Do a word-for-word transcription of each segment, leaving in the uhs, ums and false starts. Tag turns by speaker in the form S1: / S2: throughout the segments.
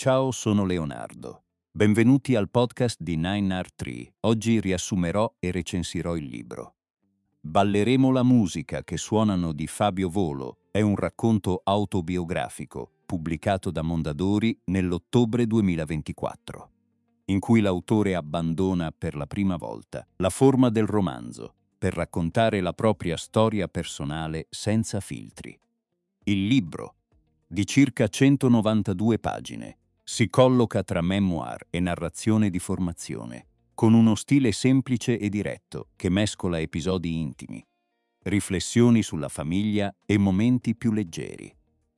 S1: Ciao, sono Leonardo. Benvenuti al podcast di Nine Art Tree. Oggi riassumerò e recensirò il libro. Balleremo la musica che suonano di Fabio Volo è un racconto autobiografico pubblicato da Mondadori nell'ottobre duemilaventiquattro, in cui l'autore abbandona per la prima volta la forma del romanzo per raccontare la propria storia personale senza filtri. Il libro, di circa centonovantadue pagine, si colloca tra memoir e narrazione di formazione, con uno stile semplice e diretto che mescola episodi intimi, riflessioni sulla famiglia e momenti più leggeri.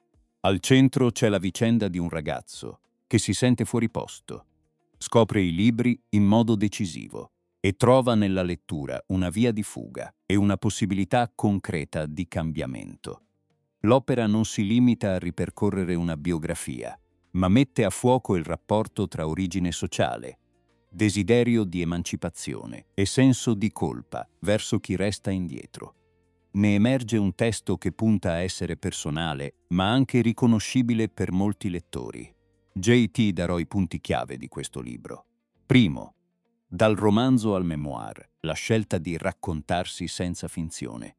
S1: Al centro c'è la vicenda di un ragazzo che si sente fuori posto, scopre i libri in modo decisivo e trova nella lettura una via di fuga e una possibilità concreta di cambiamento. L'opera non si limita a ripercorrere una biografia, ma mette a fuoco il rapporto tra origine sociale, desiderio di emancipazione e senso di colpa verso chi resta indietro. Ne emerge un testo che punta a essere personale, ma anche riconoscibile per molti lettori. J T darò i punti chiave di questo libro. Primo, dal romanzo al memoir, la scelta di raccontarsi senza finzione.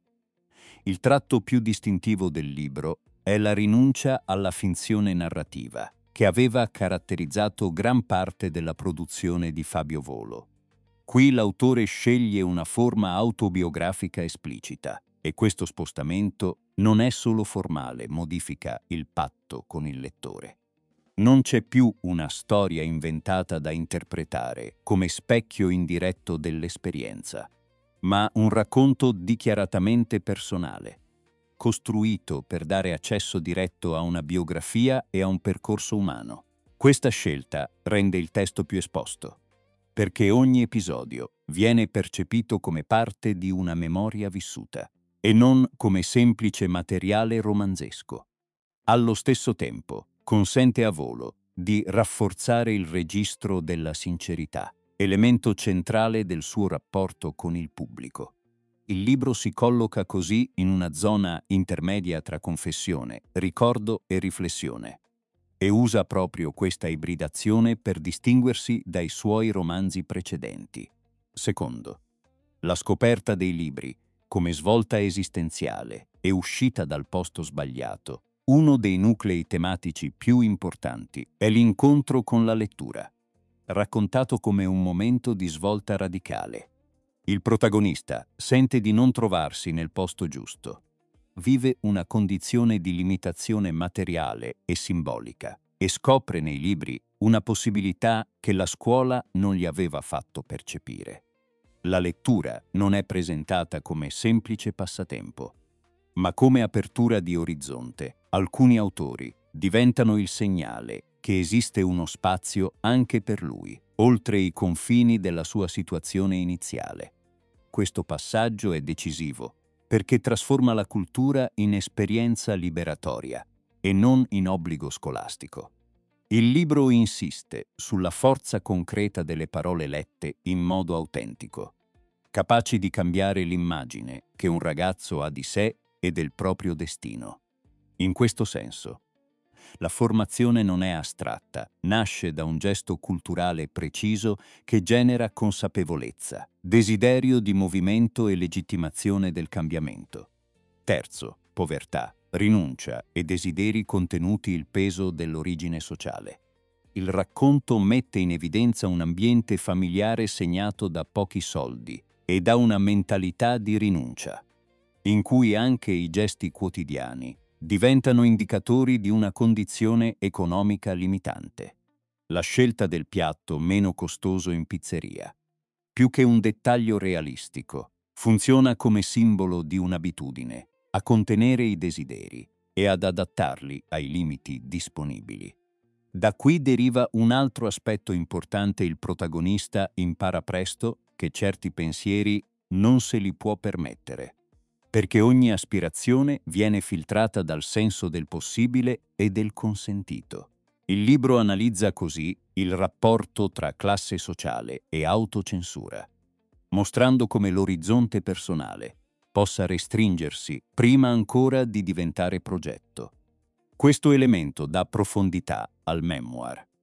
S1: Il tratto più distintivo del libro è la rinuncia alla finzione narrativa, che aveva caratterizzato gran parte della produzione di Fabio Volo. Qui l'autore sceglie una forma autobiografica esplicita, e questo spostamento non è solo formale, modifica il patto con il lettore. Non c'è più una storia inventata da interpretare come specchio indiretto dell'esperienza, ma un racconto dichiaratamente personale, costruito per dare accesso diretto a una biografia e a un percorso umano. Questa scelta rende il testo più esposto, perché ogni episodio viene percepito come parte di una memoria vissuta e non come semplice materiale romanzesco. Allo stesso tempo, consente a Volo di rafforzare il registro della sincerità, elemento centrale del suo rapporto con il pubblico. Il libro si colloca così in una zona intermedia tra confessione, ricordo e riflessione, e usa proprio questa ibridazione per distinguersi dai suoi romanzi precedenti. Secondo, la scoperta dei libri come svolta esistenziale e uscita dal posto sbagliato. Uno dei nuclei tematici più importanti è l'incontro con la lettura, raccontato come un momento di svolta radicale. Il protagonista sente di non trovarsi nel posto giusto. Vive una condizione di limitazione materiale e simbolica e scopre nei libri una possibilità che la scuola non gli aveva fatto percepire. La lettura non è presentata come semplice passatempo, ma come apertura di orizzonte. Alcuni autori diventano il segnale che esiste uno spazio anche per lui, oltre i confini della sua situazione iniziale. Questo passaggio è decisivo perché trasforma la cultura in esperienza liberatoria e non in obbligo scolastico. Il libro insiste sulla forza concreta delle parole lette in modo autentico, capaci di cambiare l'immagine che un ragazzo ha di sé e del proprio destino. In questo senso, la formazione non è astratta, nasce da un gesto culturale preciso che genera consapevolezza, desiderio di movimento e legittimazione del cambiamento. Terzo, povertà, rinuncia e desideri contenuti il peso dell'origine sociale. Il racconto mette in evidenza un ambiente familiare segnato da pochi soldi e da una mentalità di rinuncia, in cui anche i gesti quotidiani diventano indicatori di una condizione economica limitante. La scelta del piatto meno costoso in pizzeria, più che un dettaglio realistico, funziona come simbolo di un'abitudine a contenere i desideri e ad adattarli ai limiti disponibili. Da qui deriva un altro aspetto importante: il protagonista impara presto che certi pensieri non se li può permettere, perché ogni aspirazione viene filtrata dal senso del possibile e del consentito. Il libro analizza così il rapporto tra classe sociale e autocensura, mostrando come l'orizzonte personale possa restringersi prima ancora di diventare progetto. Questo elemento dà profondità al memoir,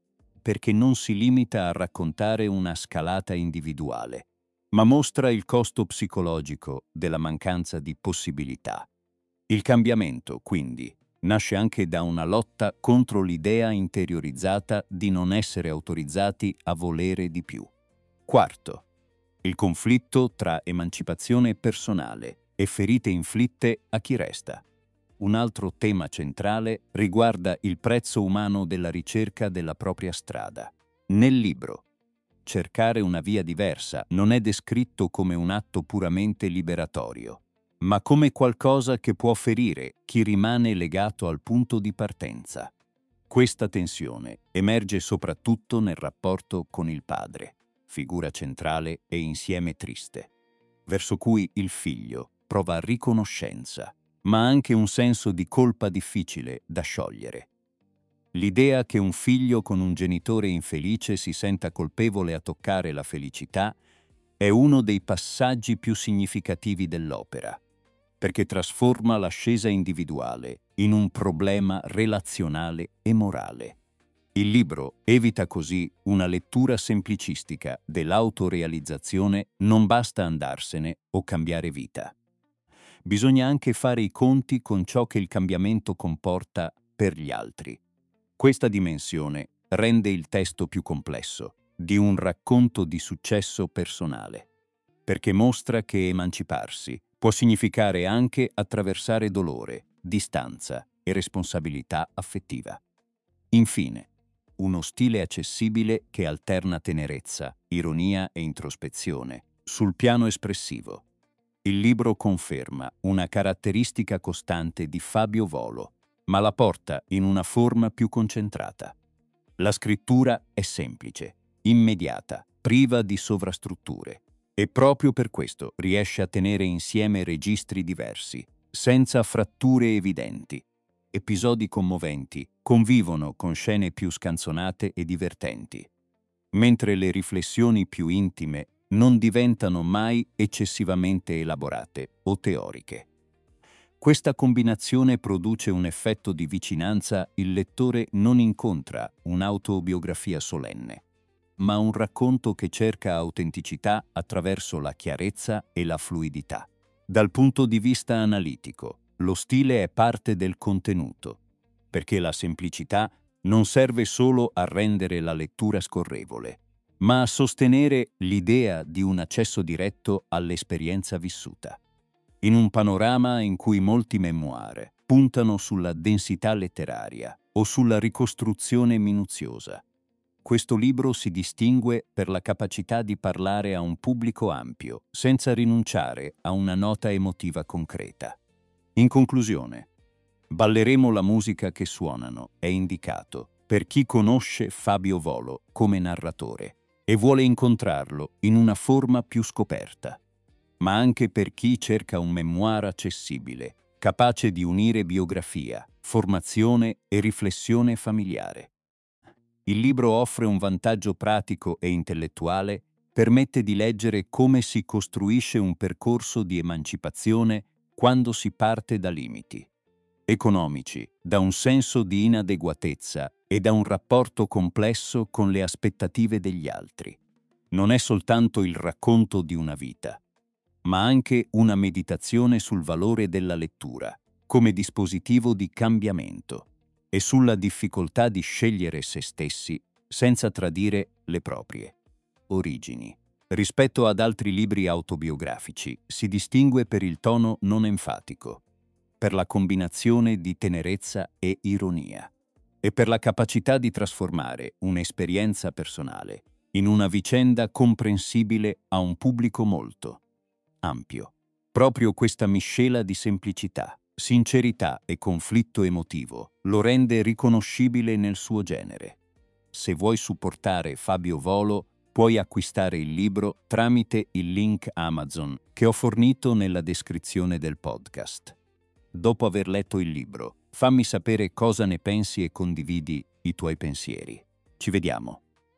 S1: perché non si limita a raccontare una scalata individuale, ma mostra il costo psicologico della mancanza di possibilità. Il cambiamento, quindi, nasce anche da una lotta contro l'idea interiorizzata di non essere autorizzati a volere di più. Quarto, il conflitto tra emancipazione personale e ferite inflitte a chi resta. Un altro tema centrale riguarda il prezzo umano della ricerca della propria strada. Nel libro, cercare una via diversa non è descritto come un atto puramente liberatorio, ma come qualcosa che può ferire chi rimane legato al punto di partenza. Questa tensione emerge soprattutto nel rapporto con il padre, figura centrale e insieme triste, verso cui il figlio prova riconoscenza, ma anche un senso di colpa difficile da sciogliere. L'idea che un figlio con un genitore infelice si senta colpevole a toccare la felicità è uno dei passaggi più significativi dell'opera, perché trasforma l'ascesa individuale in un problema relazionale e morale. Il libro evita così una lettura semplicistica dell'autorealizzazione non basta andarsene o cambiare vita. Bisogna anche fare i conti con ciò che il cambiamento comporta per gli altri. Questa dimensione rende il testo più complesso, di un racconto di successo personale, perché mostra che emanciparsi può significare anche attraversare dolore, distanza e responsabilità affettiva. Infine, uno stile accessibile che alterna tenerezza, ironia e introspezione sul piano espressivo. Il libro conferma una caratteristica costante di Fabio Volo, ma la porta in una forma più concentrata. La scrittura è semplice, immediata, priva di sovrastrutture, e proprio per questo riesce a tenere insieme registri diversi, senza fratture evidenti. Episodi commoventi convivono con scene più scanzonate e divertenti, mentre le riflessioni più intime non diventano mai eccessivamente elaborate o teoriche. Questa combinazione produce un effetto di vicinanza. Il lettore non incontra un'autobiografia solenne, ma un racconto che cerca autenticità attraverso la chiarezza e la fluidità. Dal punto di vista analitico, lo stile è parte del contenuto, perché la semplicità non serve solo a rendere la lettura scorrevole, ma a sostenere l'idea di un accesso diretto all'esperienza vissuta. In un panorama in cui molti memoir puntano sulla densità letteraria o sulla ricostruzione minuziosa, questo libro si distingue per la capacità di parlare a un pubblico ampio, senza rinunciare a una nota emotiva concreta. In conclusione, Balleremo la musica che suonano è indicato per chi conosce Fabio Volo come narratore e vuole incontrarlo in una forma più scoperta, ma anche per chi cerca un memoir accessibile, capace di unire biografia, formazione e riflessione familiare. Il libro offre un vantaggio pratico e intellettuale, permette di leggere come si costruisce un percorso di emancipazione quando si parte da limiti economici, da un senso di inadeguatezza e da un rapporto complesso con le aspettative degli altri. Non è soltanto il racconto di una vita, ma anche una meditazione sul valore della lettura come dispositivo di cambiamento e sulla difficoltà di scegliere se stessi senza tradire le proprie origini. Rispetto ad altri libri autobiografici, si distingue per il tono non enfatico, per la combinazione di tenerezza e ironia, e per la capacità di trasformare un'esperienza personale in una vicenda comprensibile a un pubblico molto ampio. Proprio questa miscela di semplicità, sincerità e conflitto emotivo lo rende riconoscibile nel suo genere. Se vuoi supportare Fabio Volo, puoi acquistare il libro tramite il link Amazon che ho fornito nella descrizione del podcast. Dopo aver letto il libro, fammi sapere cosa ne pensi e condividi i tuoi pensieri. Ci vediamo.